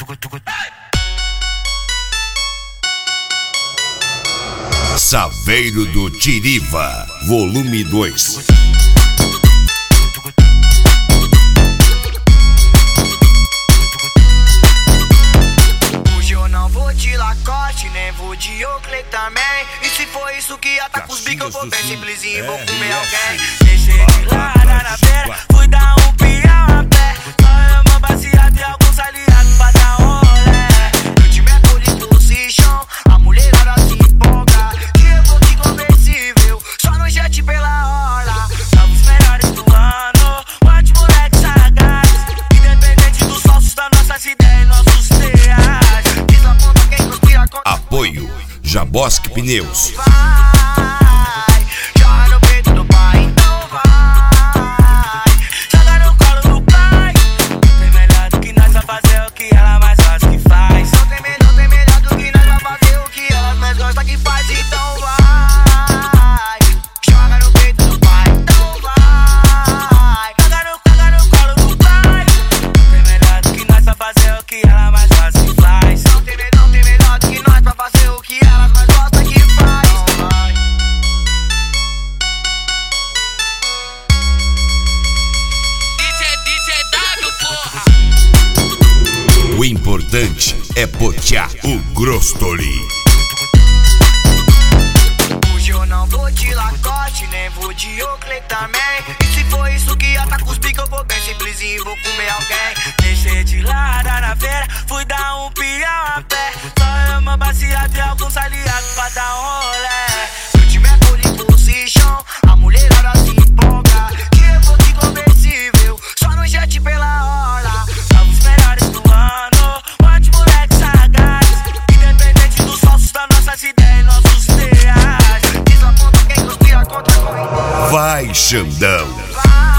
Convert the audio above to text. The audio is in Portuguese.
Saveiro do Tiriva, volume 2. Hoje eu não vou de Lacoste, nem vou de Oakley também. E se for isso que ataca os bicos, eu vou bem simplesinho e vou comer alguém. Deixei de lado na beira, fui dar um pião a pé. Só uma baseada e alguns aliados pra dar rolé. Eu te meto de position, a mulherada se empolga. Que pouquinho conversível, só no jet pela hora. Somos os melhores do ano, bate moleque sagaz. Independente dos falsos das nossas ideias e nossos teais. Desaponta quem conspira contra. Apoio Jabosc Pneus. O importante é botear o Grostoli. Hoje eu não vou de Lacoste, nem vou de Oakley também. E se for isso que ataca os bicos, eu vou bem simplesinho e vou comer alguém. Deixei de lado na feira, fui dar um pião a pé. Só uma baseada e alguns aliados pra dar um rolé. Eu te meto de position, a mulherada se empolga. Que é pouquinho conversível, só no jet pela hora. Somos os melhores do ano, bate moleque sagaz. Independente dos falsos das nossas ideias e nossos ideais. Desaponta quem conspira contra a corrente. Vai, Xandão.